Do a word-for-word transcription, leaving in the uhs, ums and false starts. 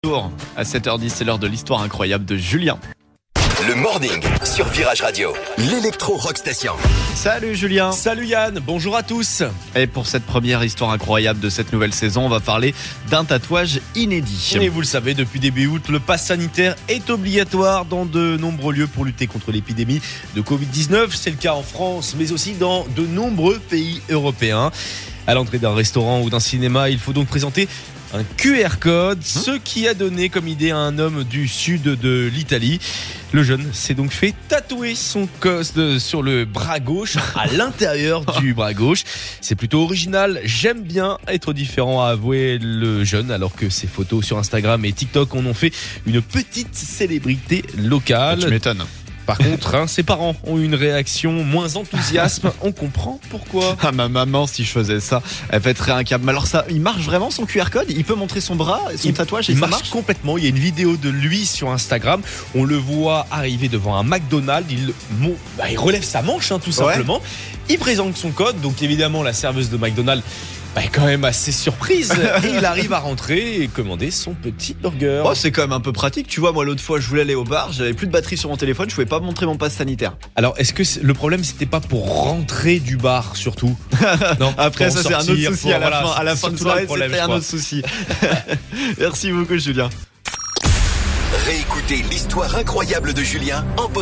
Bonjour, à sept heures dix, c'est l'heure de l'histoire incroyable de Julien. Le morning sur Virage Radio, l'électro rock station. Salut Julien. Salut Yann, bonjour à tous. Et pour cette première histoire incroyable de cette nouvelle saison, on va parler d'un tatouage inédit. Et vous le savez, depuis début août, le pass sanitaire est obligatoire dans de nombreux lieux pour lutter contre l'épidémie de covid dix-neuf. C'est le cas en France, mais aussi dans de nombreux pays européens. À l'entrée d'un restaurant ou d'un cinéma, il faut donc présenter un Q R code, mmh. ce qui a donné comme idée à un homme du sud de l'Italie. Le jeune s'est donc fait tatouer son code sur le bras gauche, à l'intérieur du bras gauche. C'est plutôt original, j'aime bien être différent, a avoué le jeune, alors que ses photos sur Instagram et TikTok en ont fait une petite célébrité locale. Tu m'étonnes. Par contre, hein, ses parents ont eu une réaction moins enthousiaste. On comprend pourquoi. Ah, ma maman, si je faisais ça, elle pèterait un câble. Mais alors ça, il marche vraiment son Q R code? Il peut montrer son bras, son il, tatouage et il ça marche, marche complètement. Il y a une vidéo de lui sur Instagram. On le voit arriver devant un McDonald's. Il, bon, bah, il relève sa manche, hein, tout simplement. Ouais. Il présente son code. Donc évidemment, la serveuse de McDonald's bah, est quand même assez surprise. Et il arrive à rentrer et commander son petit burger. Oh, c'est quand même un peu pratique. Tu vois, moi l'autre fois, je voulais aller au bar, j'avais plus de batterie sur mon téléphone, je pouvais pas montrer mon pass sanitaire. Alors, est-ce que le problème c'était pas pour rentrer du bar surtout? Non. Après, ça c'est un autre souci pour, à la voilà, fin. À la fin de soirée, c'était un autre souci. Merci beaucoup, Julien. Réécoutez l'histoire incroyable de Julien en